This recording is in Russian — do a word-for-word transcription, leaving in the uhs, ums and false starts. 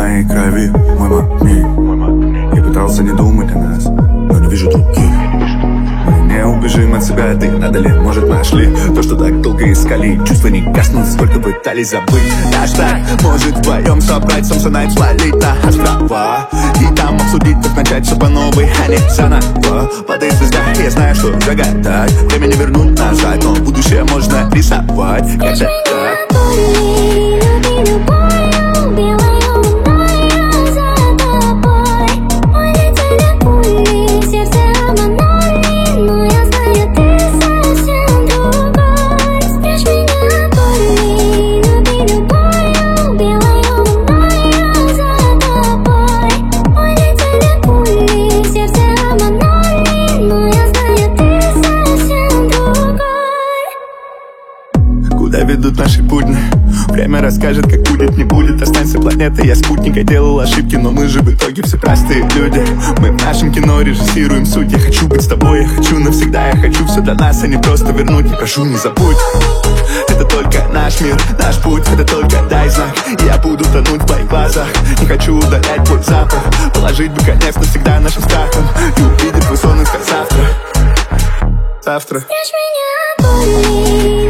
моей крови, мой магнит. Я пытался не думать о нас, но не вижу других. Мы не убежим от себя, ты надо ли, может, нашли то, что так долго искали. Чувства не гаснут, сколько пытались забыть. Наш так может вдвоем собрать Самсонайт, свалить на острова и там обсудить, как начать все по новой, а не заново. Воды звезда, я знаю, что загадать время не вернуть назад, но будущее можно рисовать. Как-то так. Куда ведут наши пути? Время расскажет, как будет, не будет. Останься планетой, я спутник, я делал ошибки, но мы же в итоге все простые люди. Мы в нашем кино режиссируем суть. Я хочу быть с тобой, я хочу навсегда. Я хочу все для нас, а не просто вернуть. И прошу, не забудь, это только наш мир, наш путь. Это только дай знак, и я буду тонуть в твоих глазах. Не хочу удалять твой запах, положить бы конец навсегда нашим страхам и увидеть твой сон и сказать завтра. Завтра. Спрячь меня,